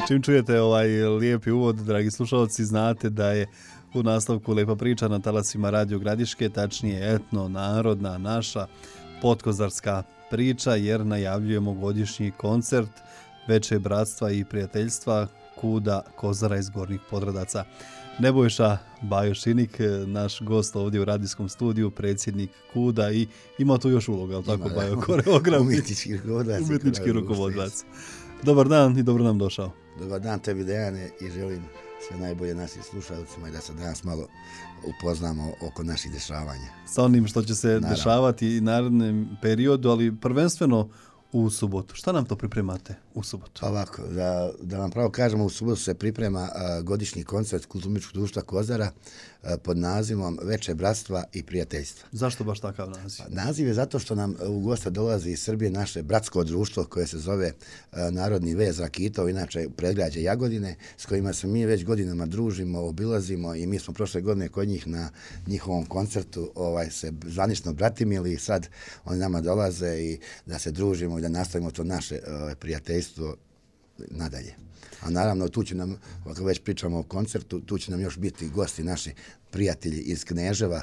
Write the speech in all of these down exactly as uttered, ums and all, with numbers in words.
Čim čujete ovaj lijepi uvod, dragi slušalci, znate da je u nastavku Lijepa priča na talasima Radio Gradiške, tačnije etno, narodna, naša podkozarska priča, jer najavljujemo godišnji koncert Veče bratstva i prijateljstva Kuda Kozara iz Gornjih Podradaca. Nebojša Bajošinik, naš gost ovdje u radijskom studiju, predsjednik Kuda i ima tu još uloga, ali tako Bajo, koreograf, umjetnički rukovodilac. Umjetnički rukovodilac. Dobar dan i dobro nam došao. Dobar dan tebi, Dejane, i želim sve najbolje našim slušalcima i da se danas malo upoznamo oko naših dešavanja. Sa onim što će se Naravno. dešavati i narednom periodu, ali prvenstveno u subotu. Šta nam to pripremate u subotu? Pa ovako, da, da vam pravo kažemo, u subotu se priprema a, godišnji koncert Kulturno-umjetničkog društva Kozara a, pod nazivom Veče bratstva i prijateljstva. Zašto baš takav naziv? Pa, naziv je zato što nam u goste dolazi iz Srbije naše bratsko društvo koje se zove a, Narodni vez Rakitov, inače predgrađe Jagodine, s kojima se mi već godinama družimo, obilazimo i mi smo prošle godine kod njih na njihovom koncertu ovaj, se zvanično bratimili i sad oni nama dolaze i da se družimo i da nastavimo to naše uh, prijateljstvo nadalje. A naravno, tu će nam, ako već pričamo o koncertu, tu će nam još biti gosti naši prijatelji iz Kneževa,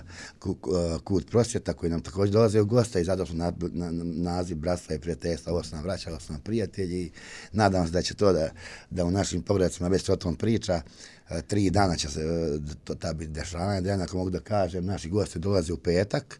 Kud Prosvjeta, koji nam također dolaze u gosta i zato su na, na, na, naziv bratstva i prijateljstva. Ovo su nam vraća, ovo su nam prijatelji i nadam se da će to da, da u našim pogledacima već se o tom priča. Tri dana će se to ta biti dešavanje. Da, ako mogu da kažem, naši gosti dolaze u petak,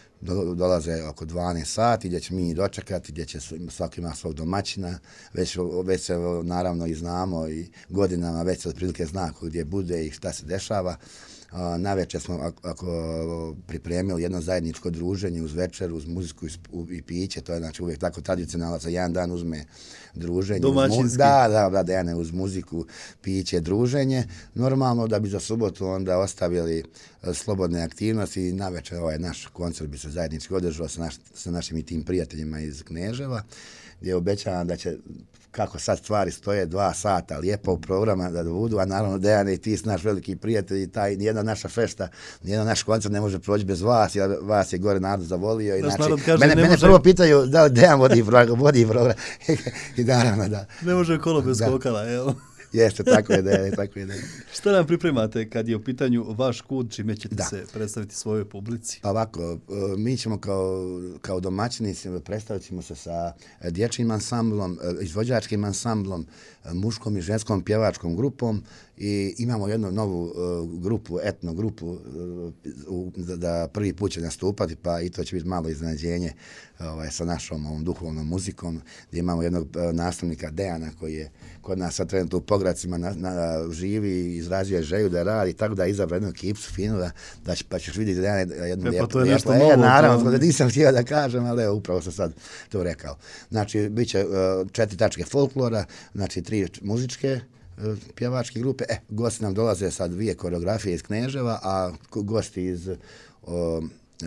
dolaze oko dvanaest sati, gdje će mi dočekati, gdje će svaki ima svog domaćina, već, već se naravno i znamo i godinama već se otprilike zna gdje bude i šta se dešava. Navečer smo ako, ako pripremili jedno zajedničko druženje uz večer, uz muziku i piće, to je znači uvijek tako tradicionalno, za jedan dan uzme druženje. Domaćinski. Da, da, da, da, ne, uz muziku, piće, druženje. Normalno da bi za subotu onda ostavili slobodne aktivnosti i navečer ovaj naš koncert bi se zajednički održao sa, naš, sa našim i tim prijateljima iz Kneževa, gdje obećavam da će, kako sad stvari stoje, dva sata lijepo u programa da budu, a naravno Dejane i ti s naš veliki prijatelj i taj, nijedna naša fešta, nijedan naš koncert ne može proći bez vas, jer vas je gore narod zavolio. I znači, kaže, mene, mene može... prvo pitaju da li Dejan vodi program, vodi program. I naravno da. Ne može kolo bez kokala, jel? Jeste, tako je da je, tako je da je. Šta nam pripremate kad je u pitanju vaš Kud, čime ćete da. se predstaviti svojoj publici? Pa ovako, mi ćemo kao, kao domaćini predstaviti ćemo se sa dječjim ansamblom, izvođačkim ansamblom, muškom i ženskom pjevačkom grupom i imamo jednu novu uh, grupu, etno grupu, uh, da, da prvi put će nastupati, pa i to će biti malo iznenađenje ovaj, sa našom ovom duhovnom muzikom, gdje imamo jednog uh, nastavnika Dejana koji je kod nas sad trenutno u Pogradcima na, na, živi i izrazio je želju da radi, tako da je izabrao jednu ekipsu finu, da, da će, pa ćeš vidjeti da je jednu e, lijepu. Pa to je nešto lijepo, novo. E, naravno, da nisam htio da kažem, ali evo, upravo sam sad to rekao. Znači, bit će uh, četiri tačke folklora, znači tri muzičke pjevačke grupe. E, gosti nam dolaze sa dvije koreografije iz Kneževa, a gosti iz o,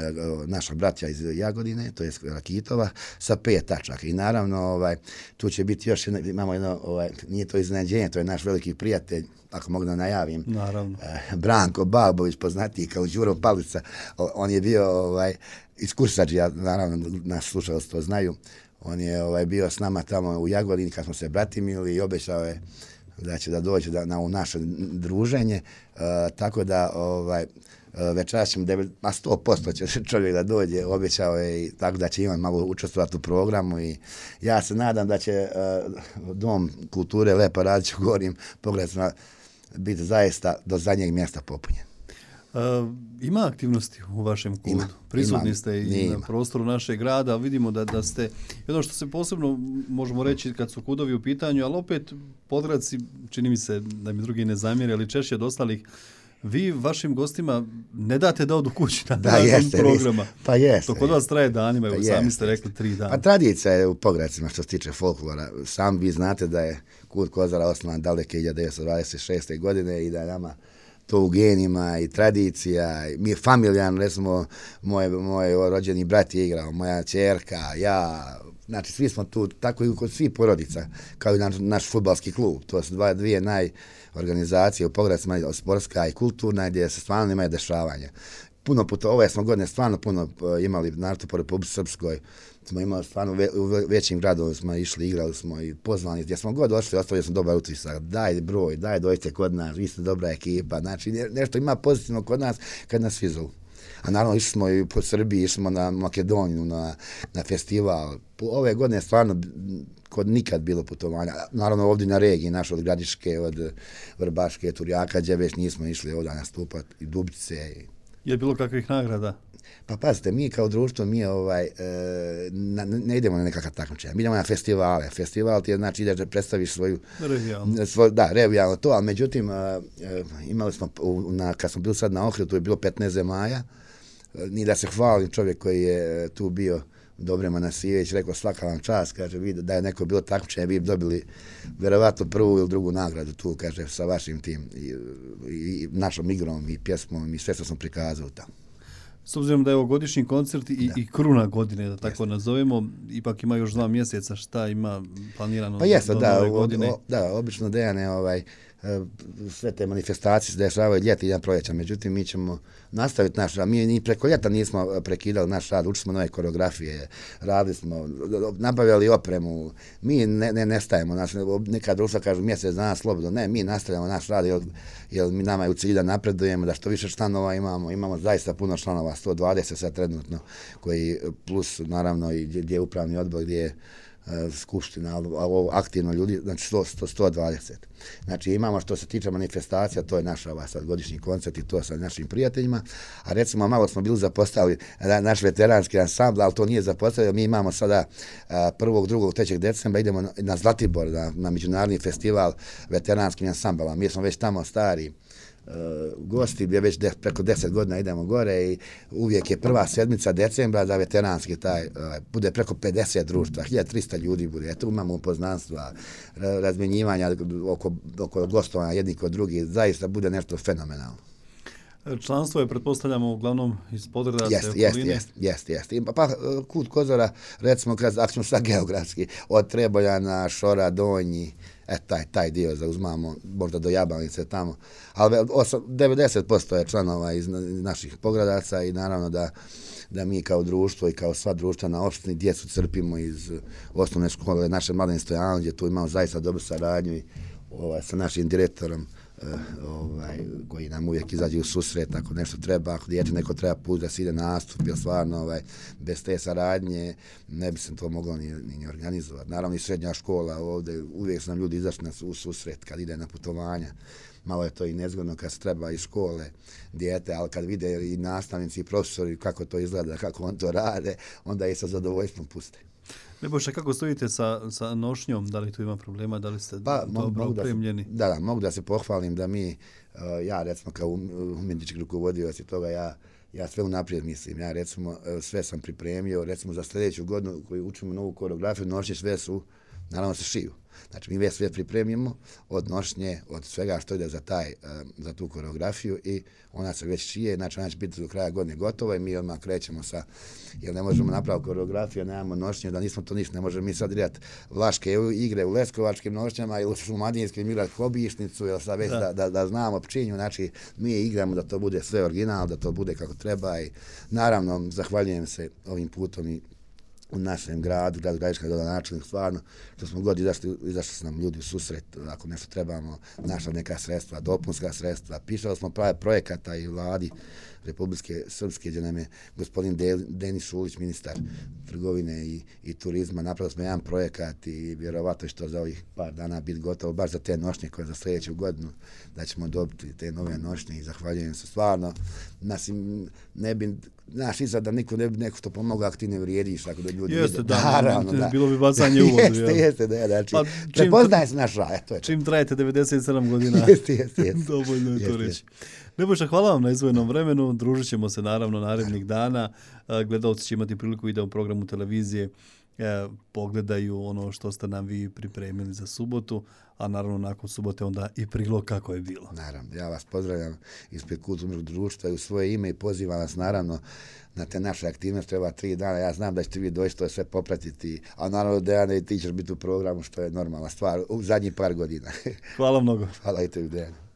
naša bratja iz Jagodine, to je Rakitova, sa pet tačaka. I naravno, ovaj, tu će biti još jedno, imamo jedno, ovaj, nije to iznenađenje, to je naš veliki prijatelj, ako mogu da najavim, naravno. Eh, Branko Babović, poznatiji kao Đuro Palica. O, on je bio ovaj, iz Kursađija, naravno, naš slušalac to znaju. On je ovaj, bio s nama tamo u Jagodini kad smo se bratimili i obećao je da će da dođe da, na u naše druženje, uh, tako da ovaj, uh, večeras ćemo, a sto posto će čovjek da dođe, obećao je i tako da će imati malo učestvovati u programu i ja se nadam da će uh, Dom kulture Lepa Radić u Gornjim Pogradcima biti zaista do zadnjeg mjesta popunjen. Uh, ima aktivnosti u vašem Kudu. Ima, Prisutni ima, ste i ima. na prostoru našeg grada. Vidimo da, da ste, jedno što se posebno možemo reći kad su Kudovi u pitanju, ali opet Podgradci, čini mi se da mi drugi ne zamjeri, ali češće od ostalih, vi vašim gostima ne date da odu kući na da, jeste, programa. Pa jeste. To kod vas traje danima, evo pa sami ste rekli tri dana. Pa tradicija je u Pogradcima što se tiče folklora. Sam vi znate da je Kud Kozara osnovan daleke hiljadu devetsto dvadeset šeste. godine i da je nama to u genima i tradicija. Mi je familijan, recimo, moj, moj rođeni brat je igrao, moja ćerka, ja, znači svi smo tu, tako i kod svih porodica, kao i naš, naš fudbalski klub. To su dva, dvije naj organizacije u Pogradcima, sportska i kulturna, gdje se stvarno imaju dešavanja. puno puta, ove smo godine stvarno puno imali, naravno po Republici Srpskoj, smo imali stvarno ve, u većim gradovima smo išli, igrali smo i pozvani, gdje smo god došli, ostavili smo dobar utisak, daj broj, daj dođite kod nas, vi ste dobra ekipa, znači nešto ima pozitivno kod nas kad nas vizu. A naravno išli smo i po Srbiji, išli smo na Makedoniju, na, na festival. Ove godine stvarno kod nikad bilo putovanja. Naravno ovdje na regiji, naš od Gradiške, od Vrbaške, Turjaka, gdje već nismo išli ovdje nastupati, i Dubice. Je bilo kakvih nagrada? Pa pazite, mi kao društvo, mi ovaj, e, na, ne idemo na nekakav takmičenja, mi idemo na festivale. Festival ti je, znači, ideš da predstaviš svoju... Revijalno. Svoj, da, revijalno to, ali međutim, e, imali smo, na, kad smo bili sad na Ohridu, tu je bilo petnaest zemalja, ni da se hvalim čovjek koji je tu bio, Dobre Manasijević, rekao svaka vam čast, kaže, vi, da je neko bilo takmičenje, vi bi dobili vjerovatno prvu ili drugu nagradu tu, kaže, sa vašim tim, i, i našom igrom i pjesmom i sve što sam prikazao tamo. S obzirom da je ovo godišnji koncert i, i kruna godine, da tako Jeste. nazovemo, ipak ima još dva mjeseca, šta ima planirano pa jeste, do da, nove godine? O, da, obično Dejane, ovaj, sve te manifestacije se dešavaju ljeti i jedan proljeća, međutim mi ćemo nastaviti naš rad. Mi ni preko ljeta nismo prekidali naš rad, učili smo nove koreografije, radili smo, nabavljali opremu, mi ne, ne nestajemo, naš, neka društva kažu mjesec dana slobodno, ne, mi nastavljamo naš rad, jer, jer mi nama je u cilju da napredujemo, da što više članova imamo, imamo zaista puno članova, sto dvadeset sad trenutno, koji plus naravno i gdje je upravni odbor, gdje je skupština, ali ovo aktivno ljudi, znači sto, sto, sto dvadeset. Znači imamo što se tiče manifestacija, to je naš ova sad godišnji koncert i to sa našim prijateljima, a recimo malo smo bili zapostavili naš veteranski ansambl, ali to nije zapostavljeno, mi imamo sada prvog, drugog, trećeg decembra, idemo na, na Zlatibor, na, na međunarodni festival veteranskih ansambala, mi smo već tamo stari, Uh, gosti, gdje već de, preko deset godina idemo gore i uvijek je prva sedmica decembra za veteranski taj, uh, bude preko pedeset društva, hiljadu trista ljudi bude, eto imamo upoznanstva, razmjenjivanja oko, oko gostovanja jednih kod drugih, zaista bude nešto fenomenalno. Članstvo je, pretpostavljamo, uglavnom iz Podredace, jest, jest, jest, jest, jest. Pa, pa Kut Kozora, recimo, kad akćemo sad geografski, od Trebojana, Šora, Donji, e, taj, taj dio zauzmamo, možda do Jabanice tamo, ali devedeset posto je članova iz naših pogradaca i naravno da, da mi kao društvo i kao sva društva na opštini djecu crpimo iz osnovne škole naše Mladen Stojanović, gdje tu imamo zaista dobru saradnju i ovaj, sa našim direktorom, ovaj, koji nam uvijek izađe u susret ako nešto treba, ako dijete neko treba put da se ide na nastup, jer stvarno ovaj, bez te saradnje ne bi se to moglo ni, ni, ni organizovati. Naravno i srednja škola ovdje, uvijek su nam ljudi izašli na u susret kad ide na putovanja. Malo je to i nezgodno kad se treba iz škole dijete, ali kad vide i nastavnici i profesori kako to izgleda, kako on to rade, onda je sa zadovoljstvom puste. Nebojša, kako stojite sa, sa nošnjom? Da li tu ima problema? Da li ste pa, dobro mogu opremljeni? Da, da, mogu da se pohvalim da mi, uh, ja recimo kao umjetnički rukovodioc i toga, ja, ja sve unaprijed mislim. Ja recimo sve sam pripremio, recimo za sljedeću godinu koju učimo novu koreografiju, nošnje sve su, naravno se šiju. Znači mi sve pripremimo od nošnje, od svega što ide za, taj, za tu koreografiju i ona se već šije, znači ona će biti do kraja godine gotova i mi odmah krećemo sa, jer ne možemo napraviti koreografiju, nemamo nošnje, da nismo to ništa, ne možemo mi sad igrati vlaške igre u leskovačkim nošnjama ili u šumadinskim igrati hobišnicu, ili sad već da, da, da, da znamo pčinju, znači mi igramo da to bude sve original, da to bude kako treba i naravno zahvaljujem se ovim putom i u našem gradu, gradu Gradiška gradonačelnik, stvarno, što smo god izašli, izašli su nam ljudi u susret, ako nešto trebamo, našla neka sredstva, dopunska sredstva, pisali smo prave projekata i vladi Republike Srpske, gdje nam je gospodin Denis Šulić, ministar trgovine i, i turizma, napravili smo jedan projekat i vjerovatno što za ovih par dana biti gotovo, baš za te nošnje koje za sljedeću godinu, da ćemo dobiti te nove nošnje i zahvaljujem se stvarno. Nas ne bi, znaš, iza da niko ne bi neko što pomogao, ako ti ne vrijediš, tako da ljudi jeste, vide. Da, naravno, da. Bilo bi bacanje u vodu. Jeste, jeste, jeste, da, znači, pa, prepoznaje se naš raj, to je to. Čim trajete devedeset sedam godina, jeste, jeste, jeste. dovoljno je to jeste, reći. jeste. Nebojša, hvala vam na izvojenom vremenu, družit ćemo se naravno narednih dana, gledalci će imati priliku i da u programu televizije pogledaju ono što ste nam vi pripremili za subotu, a naravno nakon subote onda i prilog kako je bilo. Naravno, ja vas pozdravljam ispred kulturnog društva i u svoje ime i pozivam vas naravno na te naše aktivnosti, treba tri dana, ja znam da ćete vi doći to sve popratiti, a naravno Dejane i ti ćeš biti u programu što je normalna stvar u zadnjih par godina. Hvala mnogo. Hvala i tebi, Dejane.